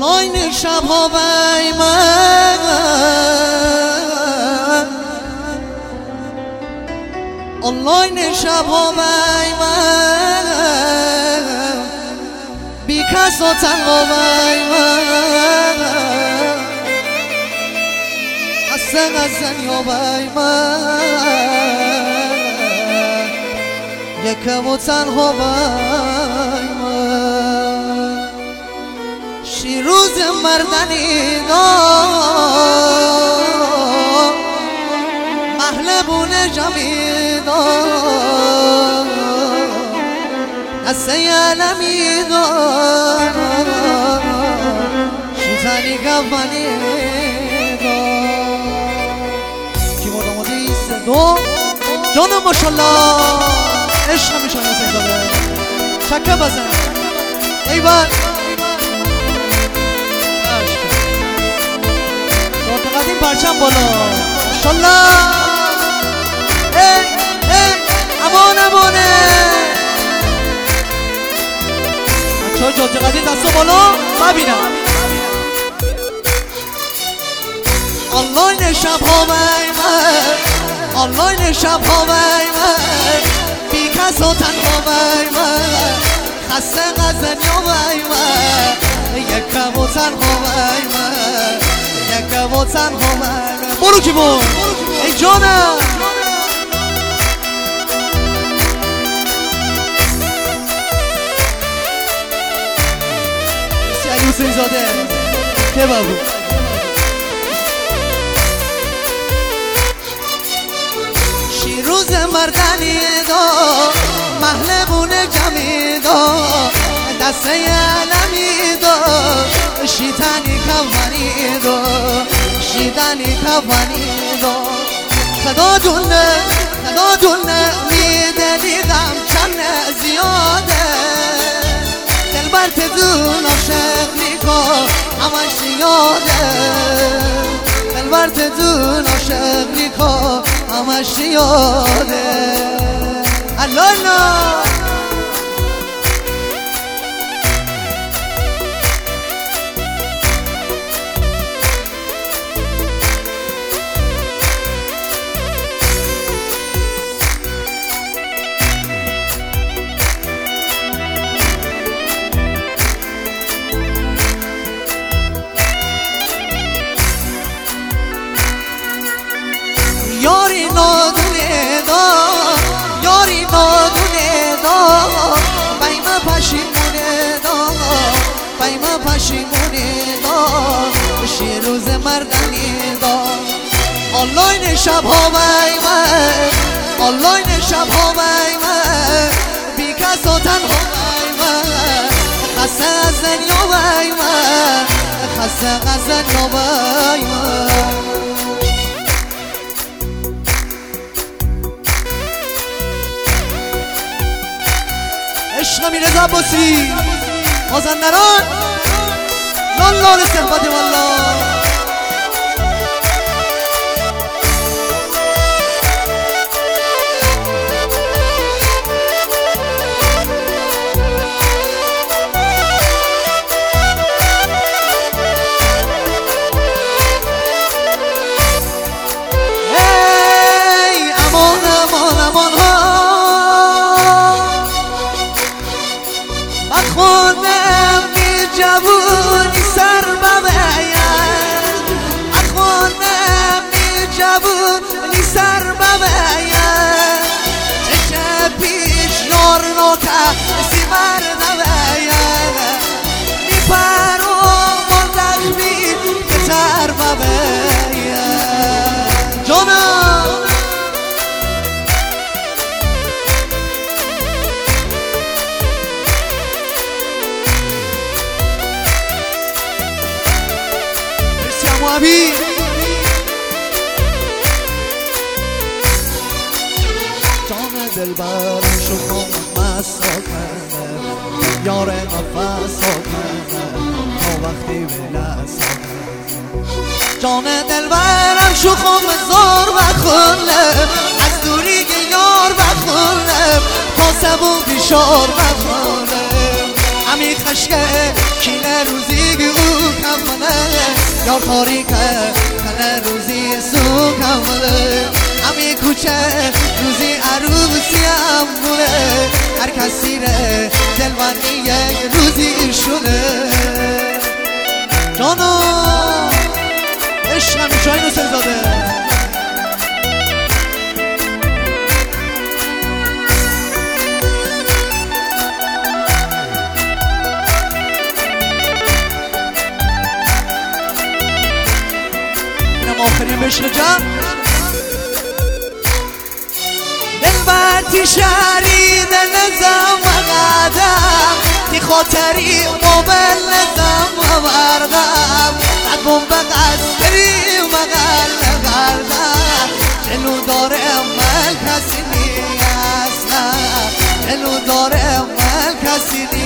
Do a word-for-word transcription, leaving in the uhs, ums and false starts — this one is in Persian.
آنلاین شبها بی من، آنلاین شبها بی من، بی کس و تنها بی من، خسته غزن یا بی من، یکم و تنها بی من. شیروز مردنی دار، محلبون جمی دار، قصه علمی دار، شیطانی گفنی دار. کی مورد آماده ایست دو جانم ماشالله عشق میشن حسین داره چکه بزن ایوان شورت قدیم پرچم بالا ماشالله. ای ای امان امانه بچه های جورت قدیم دستو بالا ببینم. آنلاین شبها بی من، آنلاین شبها بی من، بی کس و تنها بی من، خسته غزنیا بی من، یکم و تنها بی من، یکم و تنها بی من. برو کی بود ای جانم سی علی حسین زاده که بابو. روز مردنی دار، محلبون جمی دار، دسته علمی دار، شیطانی کفنی دار، شیطانی کفنی دار. خدا دونه خدا دونه میدلی غم چند زیاده، دل بر تدون عاشق نیکا همش یاده، دل بر تدون عاشق نیکا همش یاده. الالا یاری نادونه دار، یاری نادونه دار، بیمه پشیمونه دار، بیمه پشیمونه دار، شیروز مردنی دار. آنلاین شبها بی من، آنلاین شبها بی من، بی کس و تنها بی من، خسته غزن یا بی من، خسته غزن یا بی من. عشق میرزا عباسی مازندران لالال استقبالی والله. ای امان امان امان ها خودم بی جوونی سر بباید، خودم بی جوونی سر بباید، چشم پیش یار نکسی مرد بباید، بی پرو مردش بی کتر بباید. جانم موابی جان دلبرم شخم مسا کنه، یار نفسا کنه تا وقتی بلسا کنه. جان دلبرم شخم زار بخونه، از دوری که یار بخونه تا سبو بیشار بخونه. همی خشکه کینه روزی گو یار تاریکه تنه روزی سوکم بوده همه کوچه روزی عروسی هم بوده هر کسی ره دلبندی یک روزی شده جانا عشق همیشه های نوسل زاده اینم آخرین بشق جمع دلبرتی شهری دلزم و قدم تی خاطری موبل نزم و بردم قدم به قصری و قل بردم جلو داره امال کسی نی اصلا جلو داره امال کسی نی